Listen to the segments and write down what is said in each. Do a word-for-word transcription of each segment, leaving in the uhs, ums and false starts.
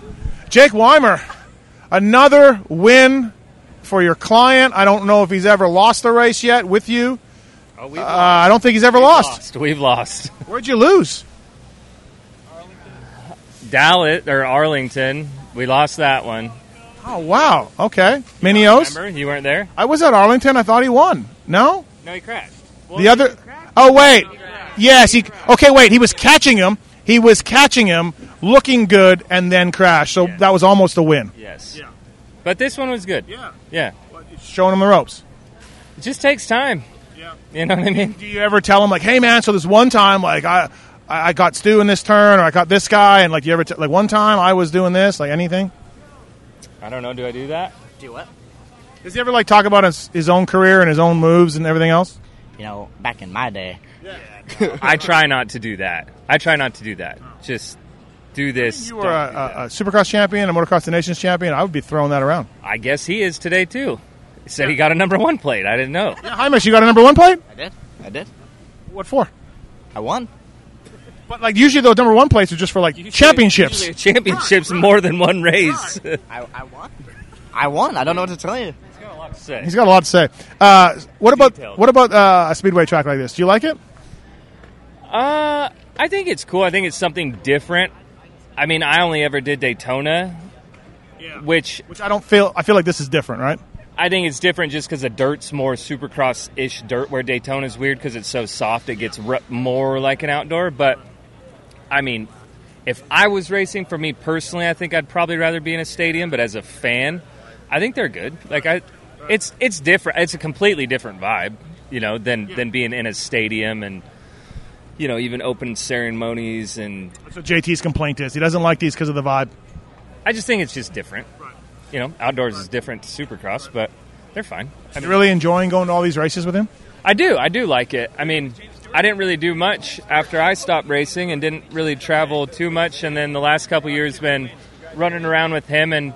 Jake Weimer, another win for your client. I don't know if he's ever lost a race yet with you. Oh, we've uh, lost. I don't think he's ever We've lost. lost. We've lost. Where'd you lose? Dallas or Arlington. We lost that one. Oh, wow. Okay. Minios. Remember? You weren't there? I was at Arlington. I thought he won. No? No, he crashed. Well, The other. Oh, wait. Yes. He. Okay, wait. He was catching him. He was catching him, looking good, and then crashed. So Yeah. that was almost a win. Yes. Yeah. But this one was good. Yeah. Yeah. Showing him the ropes. It just takes time. Yeah. You know what I mean? Do you ever tell him, like, hey, man, so this one time, like, I I got Stu in this turn, or I got this guy, and, like, you ever, t- like, one time I was doing this, like, anything? I don't know. Do I do that? Do what? Does he ever, like, talk about his, his own career and his own moves and everything else? You know, back in my day. I try not to do that. I try not to do that. Just do this. You were don't a, do a, that. a Supercross champion, a Motocross of the Nations champion. I would be throwing that around. I guess he is today, too. He said he got a number one plate. I didn't know. Yeah, Hymus, you got a number one plate? I did. I did. What for? I won. But, like, usually those number one plates are just for, like, championships. Usually championships more than one race. I, I won. I won. I don't know what to tell you. He's got a lot to say. He's got a lot to say. Uh, what about Detailed. what about uh, a speedway track like this? Do you like it? Uh, I think it's cool. I think it's something different. I mean, I only ever did Daytona, which Which I don't feel. I feel like this is different, right? I think it's different just because the dirt's more Supercross-ish dirt, where Daytona's weird because it's so soft. It gets r- more like an outdoor. But, I mean, if I was racing, for me personally, I think I'd probably rather be in a stadium. But as a fan, I think they're good. Like I, it's it's different. It's a completely different vibe, you know, than than being in a stadium and, you know, even open ceremonies. And That's what J T's complaint is. He doesn't like these because of the vibe. I just think it's just different. You know, outdoors is different to Supercross, but they're fine. I You mean, really enjoying going to all these races with him? I do. I do like it. I mean, I didn't really do much after I stopped racing and didn't really travel too much. And then the last couple years been running around with him. And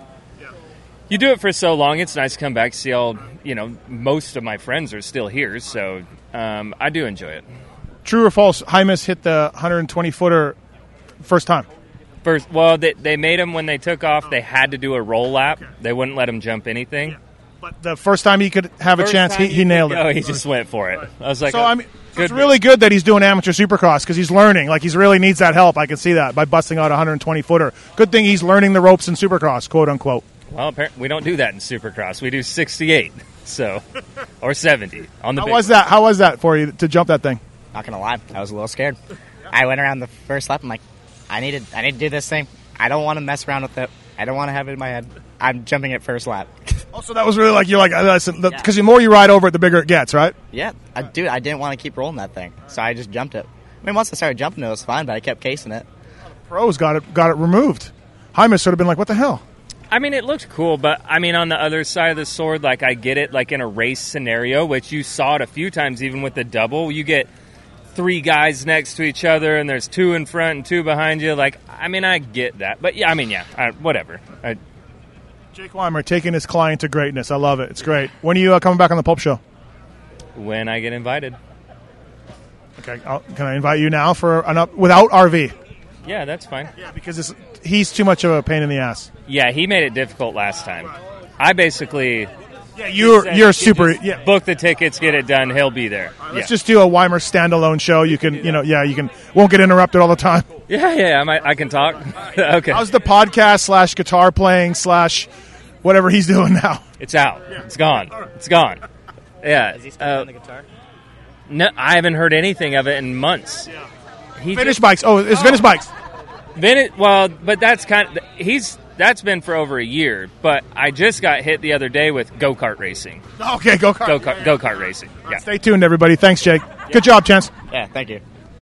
you do it for so long, it's nice to come back, see all, you know, most of my friends are still here. So um, I do enjoy it. True or false? Hymus hit the one twenty footer first time. First, well, they, they made him when they took off. They had to do a roll lap. They wouldn't let him jump anything. But the first time he could have a First chance, he, time he nailed it. Oh, he just went for it. I was like, So oh, I mean, good. it's really good that he's doing amateur Supercross because he's learning. Like he's really needs that help. I can see that by busting out a one twenty footer. Good thing he's learning the ropes in Supercross, quote unquote. Well, apparently we don't do that in Supercross. We do sixty-eight, so or seventy on the. How big was one. that? How was that for you to jump that thing? Not gonna lie, I was a little scared. I went around the first lap. I'm like, I need to, I need to do this thing. I don't want to mess around with it. I don't want to have it in my head. I'm jumping it first lap. Also, that was really like you're like listen because Yeah. the more you ride over it, the bigger it gets, right? Yeah, I, dude, I didn't want to keep rolling that thing, so I just jumped it. I mean, once I started jumping, it was fine, but I kept casing it. Pros got it got it removed. Hymus would have been like, what the hell? I mean, it looked cool, but I mean, on the other side of the sword, like I get it, like in a race scenario, which you saw it a few times, even with the double, you get three guys next to each other, and there's two in front and two behind you. Like, I mean, I get that, but yeah, I mean, yeah, I, whatever. I, Jake Weimer taking his client to greatness. I love it. It's great. When are you uh, coming back on the Pulp Show? when I get invited. Okay, I'll, can I invite you now for an up without R V? Yeah, that's fine. Yeah, because it's, he's too much of a pain in the ass. Yeah, he made it difficult last time. I basically Yeah, you're said you're you super. just Yeah, book the tickets, get it done. He'll be there. let's Yeah. just do a Weimer standalone show. You can, you know, yeah, you can won't get interrupted all the time. yeah, yeah. I might, I can talk. Okay, How's the podcast slash guitar playing slash whatever he's doing now? it's out. It's gone. It's gone. Yeah. Is he still uh, playing the guitar? No, I haven't heard anything of it in months. He Vintage just, bikes. Oh, it's vintage bikes. Vin- well, but that's kind of he's that's been for over a year. But I just got hit the other day with go kart racing. Okay, go kart. Go kart, go kart racing. Yeah. Stay tuned, everybody. Thanks, Jake. Good job, Chance. Yeah, thank you.